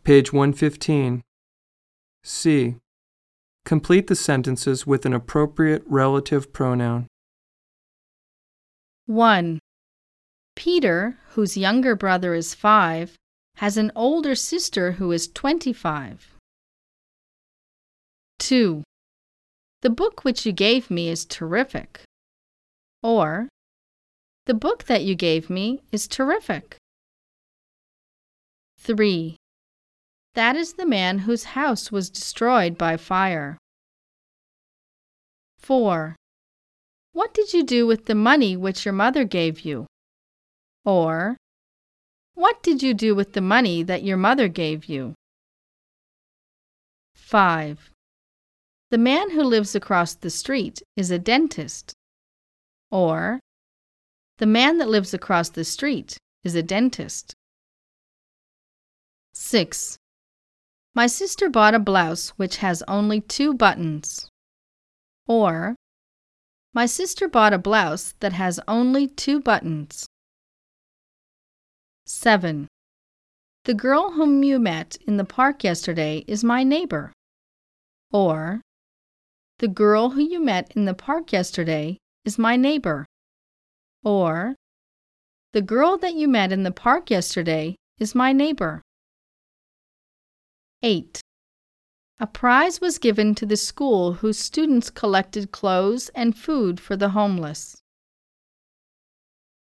Page 115. C. Complete the sentences with an appropriate relative pronoun. 1. Peter, whose younger brother is 5, has an older sister who is 25. 2. The book which you gave me is terrific. Or, the book that you gave me is terrific. 3. That is the man whose house was destroyed by fire. 4. What did you do with the money which your mother gave you? Or, what did you do with the money that your mother gave you? 5. The man who lives across the street is a dentist. Or, the man that lives across the street is a dentist. 6. My sister bought a blouse which has only 2 buttons. Or, my sister bought a blouse that has only 2 buttons. 7. The girl whom you met in the park yesterday is my neighbor. Or, the girl who you met in the park yesterday is my neighbor. Or, the girl that you met in the park yesterday is my neighbor. 8. A prize was given to the school whose students collected clothes and food for the homeless.